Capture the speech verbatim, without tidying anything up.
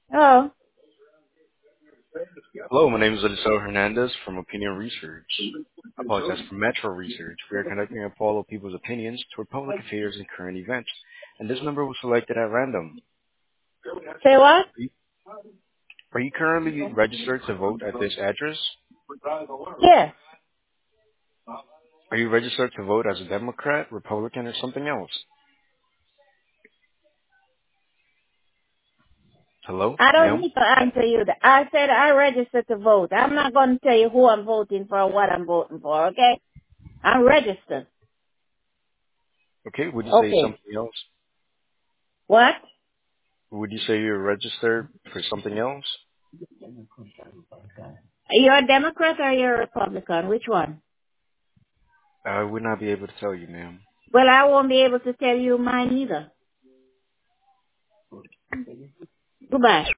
Oh, Hello, my name is Eliseo Hernandez from Opinion Research. I apologize for Metro Research. We are conducting a poll of people's opinions toward public affairs and current events, and this number was selected at random. say what? Are you, are you currently registered to vote at this address? Yes. Are you registered to vote as a Democrat, Republican, or something else? Hello, I don't ma'am? need to answer you. that. I said I registered to vote. I'm not going to tell you who I'm voting for or what I'm voting for, okay? I'm registered. Okay, would you say Okay. something else? What? Would you say you're registered for something else? You're a Democrat or you're a Republican? Which one? I would not be able to tell you, ma'am. Well, I won't be able to tell you mine either. Goodbye.